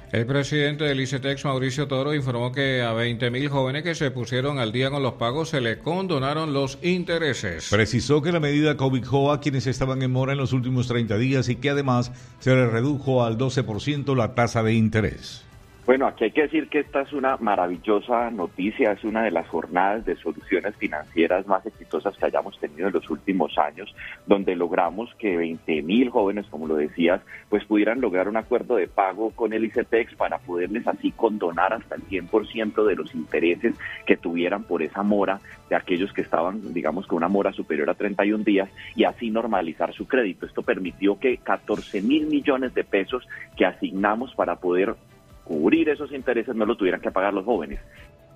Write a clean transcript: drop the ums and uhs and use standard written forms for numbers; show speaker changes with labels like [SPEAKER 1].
[SPEAKER 1] El presidente del ICETEX, Mauricio Toro, informó que a 20.000 jóvenes que se pusieron al día con los pagos se le condonaron los intereses.
[SPEAKER 2] Precisó que la medida cobijó a quienes estaban en mora en los últimos 30 días y que además se le redujo al 12% la tasa de interés.
[SPEAKER 3] Bueno, aquí hay que decir que esta es una maravillosa noticia, es una de las jornadas de soluciones financieras más exitosas que hayamos tenido en los últimos años, donde logramos que 20.000 jóvenes, como lo decías, pues pudieran lograr un acuerdo de pago con el ICETEX para poderles así condonar hasta el 100% de los intereses que tuvieran por esa mora de aquellos que estaban, digamos, con una mora superior a 31 días y así normalizar su crédito. Esto permitió que 14.000 millones de pesos que asignamos para poder cubrir esos intereses no lo tuvieran que pagar los jóvenes.